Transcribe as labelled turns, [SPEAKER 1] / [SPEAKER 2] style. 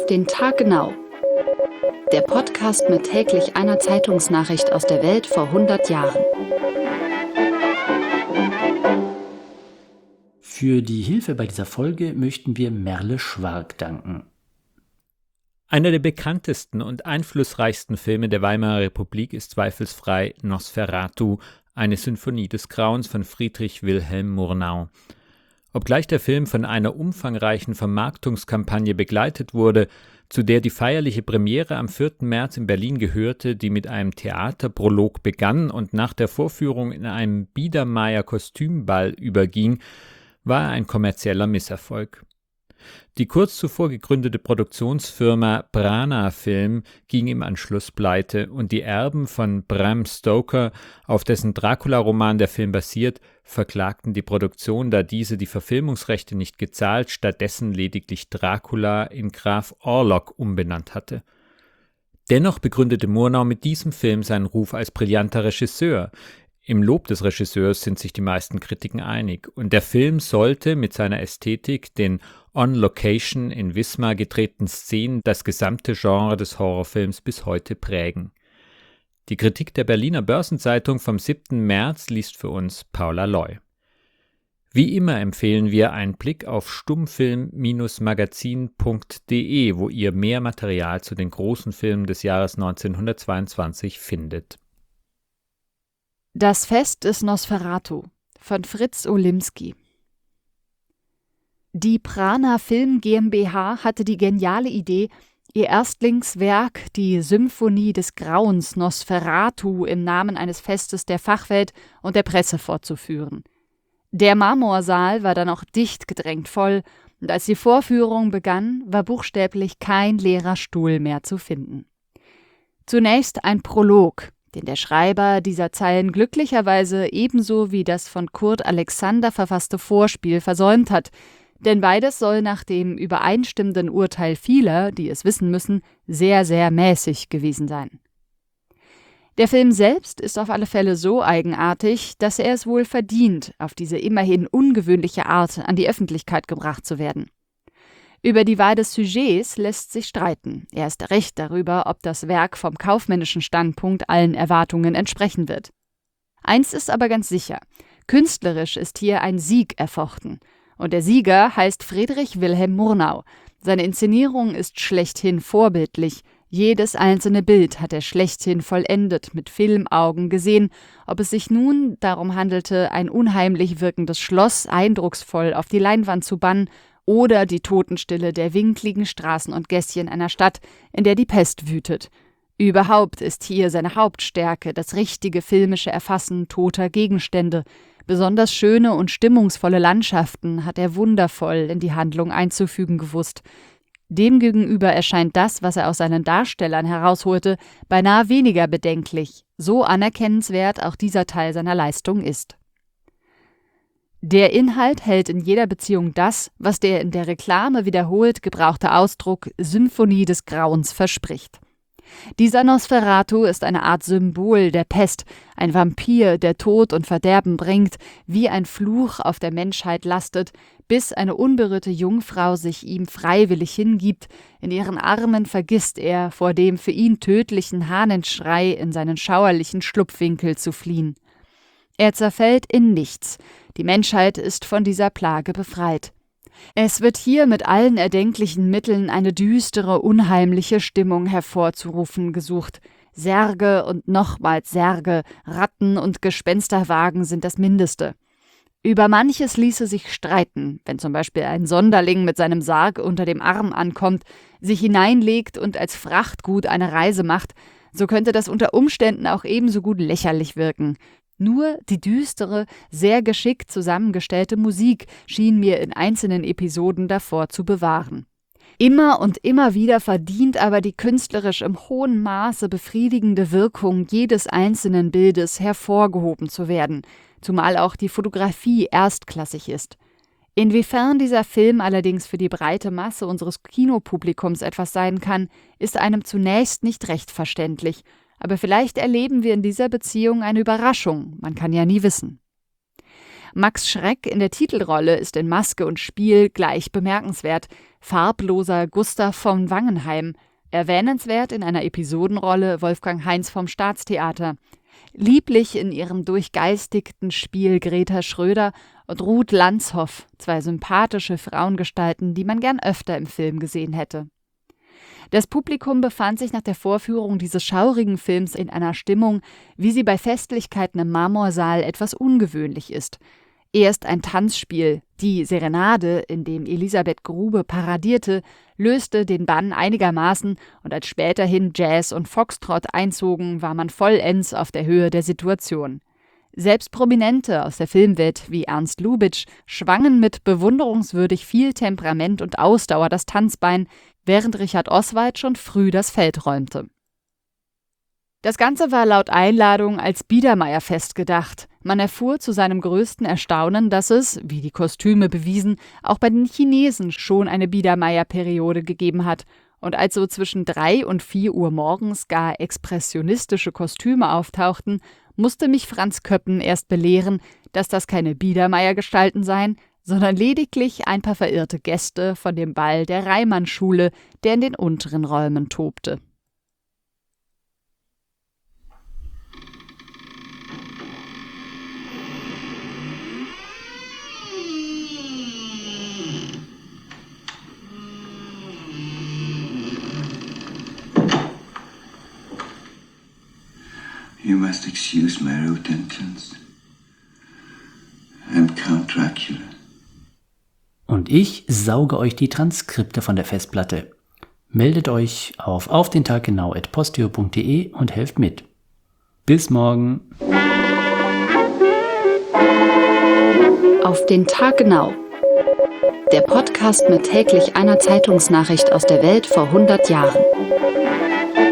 [SPEAKER 1] den Tag genau. Der Podcast mit täglich einer Zeitungsnachricht aus der Welt vor 100 Jahren.
[SPEAKER 2] Für die Hilfe bei dieser Folge möchten wir Merle Schwark danken.
[SPEAKER 3] Einer der bekanntesten und einflussreichsten Filme der Weimarer Republik ist zweifelsfrei Nosferatu, eine Sinfonie des Grauens von Friedrich Wilhelm Murnau. Obgleich der Film von einer umfangreichen Vermarktungskampagne begleitet wurde, zu der die feierliche Premiere am 4. März in Berlin gehörte, die mit einem Theaterprolog begann und nach der Vorführung in einem Biedermeier-Kostümball überging, war er ein kommerzieller Misserfolg. Die kurz zuvor gegründete Produktionsfirma Brana Film ging im Anschluss pleite und die Erben von Bram Stoker, auf dessen Dracula-Roman der Film basiert, verklagten die Produktion, da diese die Verfilmungsrechte nicht gezahlt, stattdessen lediglich Dracula in Graf Orlok umbenannt hatte. Dennoch begründete Murnau mit diesem Film seinen Ruf als brillanter Regisseur. Im Lob des Regisseurs sind sich die meisten Kritiken einig und der Film sollte mit seiner Ästhetik, den on Location in Wismar gedrehten Szenen, das gesamte Genre des Horrorfilms bis heute prägen. Die Kritik der Berliner Börsenzeitung vom 7. März liest für uns Paula Loy. Wie immer empfehlen wir einen Blick auf stummfilm-magazin.de, wo ihr mehr Material zu den großen Filmen des Jahres 1922 findet.
[SPEAKER 1] Das Fest des Nosferatu von Fritz Olimski. Die Prana Film GmbH hatte die geniale Idee, ihr Erstlingswerk, die Symphonie des Grauens Nosferatu, im Namen eines Festes der Fachwelt und der Presse fortzuführen. Der Marmorsaal war dann auch dicht gedrängt voll, und als die Vorführung begann, war buchstäblich kein leerer Stuhl mehr zu finden. Zunächst ein Prolog, den der Schreiber dieser Zeilen glücklicherweise ebenso wie das von Kurt Alexander verfasste Vorspiel versäumt hat, denn beides soll nach dem übereinstimmenden Urteil vieler, die es wissen müssen, sehr, sehr mäßig gewesen sein. Der Film selbst ist auf alle Fälle so eigenartig, dass er es wohl verdient, auf diese immerhin ungewöhnliche Art an die Öffentlichkeit gebracht zu werden. Über die Wahl des Sujets lässt sich streiten, erst recht darüber, ob das Werk vom kaufmännischen Standpunkt allen Erwartungen entsprechen wird. Eins ist aber ganz sicher: künstlerisch ist hier ein Sieg erfochten. Und der Sieger heißt Friedrich Wilhelm Murnau. Seine Inszenierung ist schlechthin vorbildlich. Jedes einzelne Bild hat er schlechthin vollendet, mit Filmaugen gesehen, ob es sich nun darum handelte, ein unheimlich wirkendes Schloss eindrucksvoll auf die Leinwand zu bannen oder die Totenstille der winkligen Straßen und Gässchen einer Stadt, in der die Pest wütet. Überhaupt ist hier seine Hauptstärke das richtige filmische Erfassen toter Gegenstände. Besonders schöne und stimmungsvolle Landschaften hat er wundervoll in die Handlung einzufügen gewusst. Demgegenüber erscheint das, was er aus seinen Darstellern herausholte, beinahe weniger bedenklich, so anerkennenswert auch dieser Teil seiner Leistung ist. Der Inhalt hält in jeder Beziehung das, was der in der Reklame wiederholt gebrauchte Ausdruck Symphonie des Grauens verspricht. Dieser Nosferatu ist eine Art Symbol der Pest, ein Vampir, der Tod und Verderben bringt, wie ein Fluch auf der Menschheit lastet, bis eine unberührte Jungfrau sich ihm freiwillig hingibt. In ihren Armen vergisst er, vor dem für ihn tödlichen Hahnenschrei in seinen schauerlichen Schlupfwinkel zu fliehen. Er zerfällt in nichts. Die Menschheit ist von dieser Plage befreit. Es wird hier mit allen erdenklichen Mitteln eine düstere, unheimliche Stimmung hervorzurufen gesucht. Särge und nochmals Särge, Ratten und Gespensterwagen sind das Mindeste. Über manches ließe sich streiten, wenn zum Beispiel ein Sonderling mit seinem Sarg unter dem Arm ankommt, sich hineinlegt und als Frachtgut eine Reise macht, so könnte das unter Umständen auch ebenso gut lächerlich wirken. Nur die düstere, sehr geschickt zusammengestellte Musik schien mir in einzelnen Episoden davor zu bewahren. Immer und immer wieder verdient aber die künstlerisch im hohen Maße befriedigende Wirkung jedes einzelnen Bildes hervorgehoben zu werden, zumal auch die Fotografie erstklassig ist. Inwiefern dieser Film allerdings für die breite Masse unseres Kinopublikums etwas sein kann, ist einem zunächst nicht recht verständlich. Aber vielleicht erleben wir in dieser Beziehung eine Überraschung, man kann ja nie wissen. Max Schreck in der Titelrolle ist in Maske und Spiel gleich bemerkenswert. Farbloser Gustav von Wangenheim. Erwähnenswert in einer Episodenrolle Wolfgang Heinz vom Staatstheater. Lieblich in ihrem durchgeistigten Spiel Greta Schröder und Ruth Lanzhoff, 2 sympathische Frauengestalten, die man gern öfter im Film gesehen hätte. Das Publikum befand sich nach der Vorführung dieses schaurigen Films in einer Stimmung, wie sie bei Festlichkeiten im Marmorsaal etwas ungewöhnlich ist. Erst ein Tanzspiel, die Serenade, in dem Elisabeth Grube paradierte, löste den Bann einigermaßen, und als späterhin Jazz und Foxtrot einzogen, war man vollends auf der Höhe der Situation. Selbst Prominente aus der Filmwelt wie Ernst Lubitsch schwangen mit bewunderungswürdig viel Temperament und Ausdauer das Tanzbein, während Richard Oswald schon früh das Feld räumte. Das Ganze war laut Einladung als Biedermeierfest gedacht. Man erfuhr zu seinem größten Erstaunen, dass es, wie die Kostüme bewiesen, auch bei den Chinesen schon eine Biedermeier-Periode gegeben hat. Und als so zwischen 3 und 4 Uhr morgens gar expressionistische Kostüme auftauchten, musste mich Franz Köppen erst belehren, dass das keine Biedermeier-Gestalten seien, sondern lediglich ein paar verirrte Gäste von dem Ball der Reimann-Schule, der in den unteren Räumen tobte.
[SPEAKER 4] You must excuse my rude entrance. I'm Count Dracula.
[SPEAKER 2] Und ich sauge euch die Transkripte von der Festplatte. Meldet euch auf dentaggenau@posteo.de und helft mit. Bis morgen.
[SPEAKER 1] Auf den Tag genau. Der Podcast mit täglich einer Zeitungsnachricht aus der Welt vor 100 Jahren.